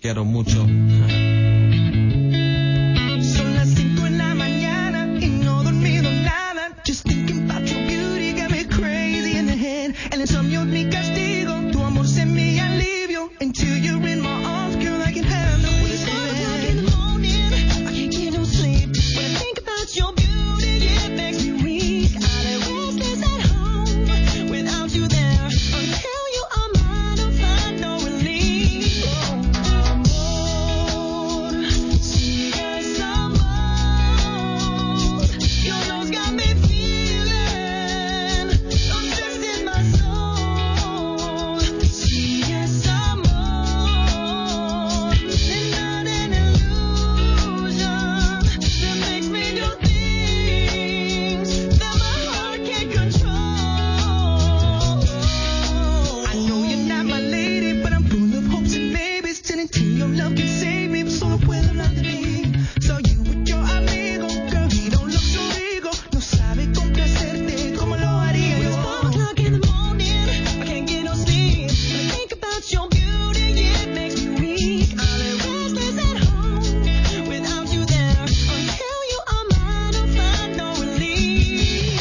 quiero mucho. Son las 5 de la mañana y no he dormido nada. Just thinking about your beauty got me crazy in the head. El insomnio es mi castigo, tu amor es mi alivio. Until you're in my arms, girl, I can handle this. 4 o'clock in the morning, I can't get no sleep. When I think about your beauty, it makes me weak. I lay restless at home without you there. Until you are mine, I'll find no relief. Amor, sigue esa amor. Your love's got me feeling undressed in my soul. Sigue esa amor, and not an illusion that makes me do things that my heart can't control. I know you're not my lady, but I'm full of hopes and maybes. Turning to your love can save me, solo puedo hablar de mí. So you with your amigo, girl, he don't look so rico. No sabe complacerte como lo haría yo. It's 4 o'clock in the morning, I can't get no sleep. When I think about your beauty, it makes me weak. I lay restless at home without you there. Until you are mine, I'll find no relief.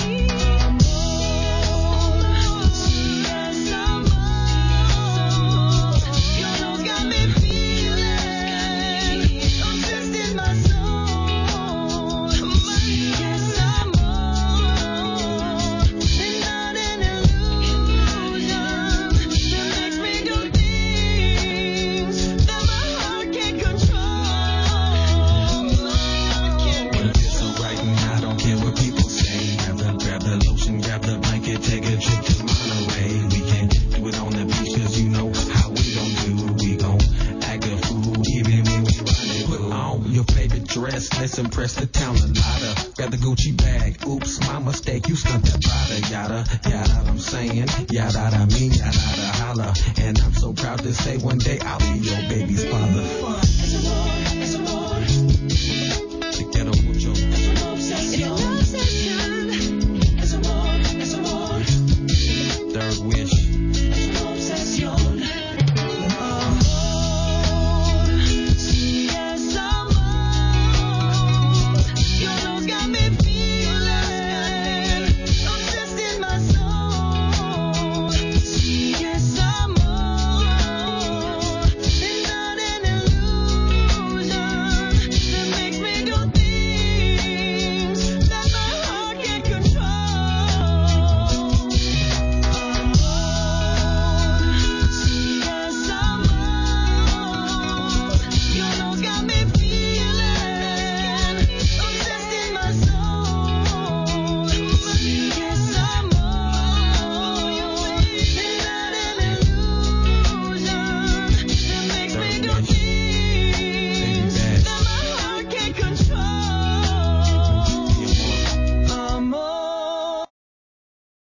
Amor, sigue esa amor. Your love's got me feeling undressed in my soul. Sigue esa amor, and not an illusion that makes me do things that my heart can't control. But it feels so right and I don't care what people say. Grab the lotion, grab the blanket, take a trip to Monterey. We can do it on the beach, cause you know how we gon' do. We gon' act a fool even when we run. Put on your favorite dress, let's impress the town a lotta. Grab the Gucci bag, oops, my mistake, you stunt that Prada. Yada, yada, I'm saying, yada, I mean, yada, holla. And I'm so proud to say one day I'll be your baby's father.